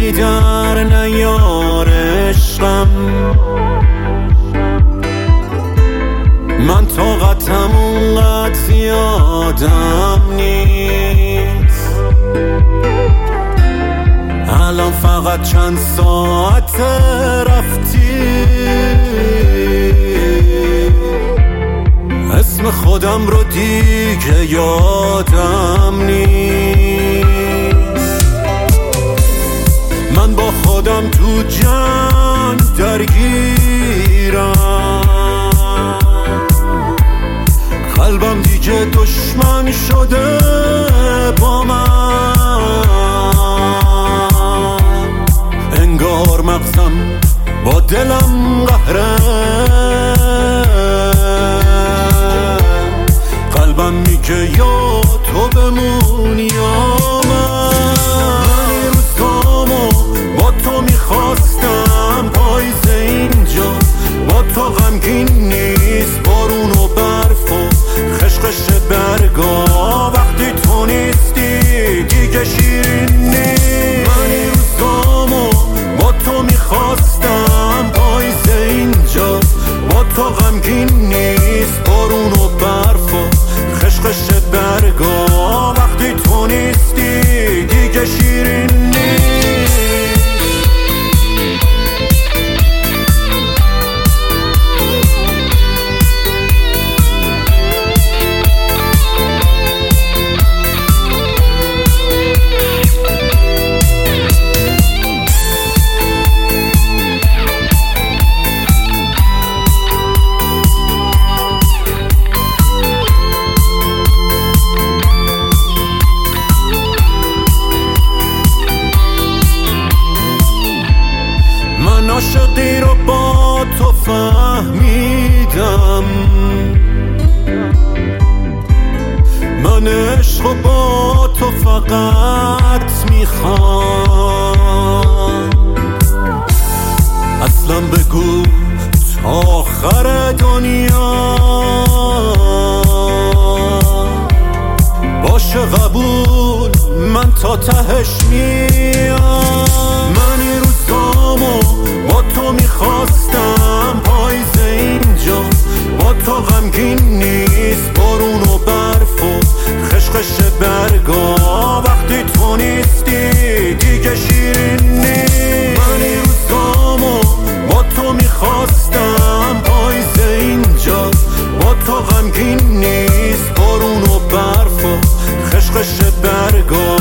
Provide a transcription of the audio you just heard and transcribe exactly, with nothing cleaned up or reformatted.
در نیار عشقم، من طاقتم اونقدر زیادم نیست. الان فقط چند ساعت رفتی، اسم خودم رو دیگه یادم نیست. من با خودم تو جنگ درگیرم، قلبم دیگه دشمن شده با من، انگار مغزم با دلم قهره، قلبم میگه یا تو بمون یا من. من این روزامو با تو میخواستم، پاییز اینجا با تو غمگین نیست، بارون و برف و خشخش برگا وقتی تو نیستی دیگه شیرین نیست. من این روزامو با تو میخواستم، پاییز اینجا با تو غمگین نیست، بارون و برف و خشخش برگا وقتی تو نیستی دیگه شیرین نیست. عاشقی رو با تو فهمیدم، من عشق رو با تو فقط میخوام. اصلا بگو تا آخر دنیا باشه قبول، من تا تهش میام. من این روزامو با تو میخواستم، پاییز اینجا با تو غمگین نیست، بارون و برف و خشخش برگا وقتی تو نیستی دیگه شیرین نیست. من این روزامو با تو میخواستم، پاییز اینجا با تو غمگین نیست، بارون و برف و خشخش برگا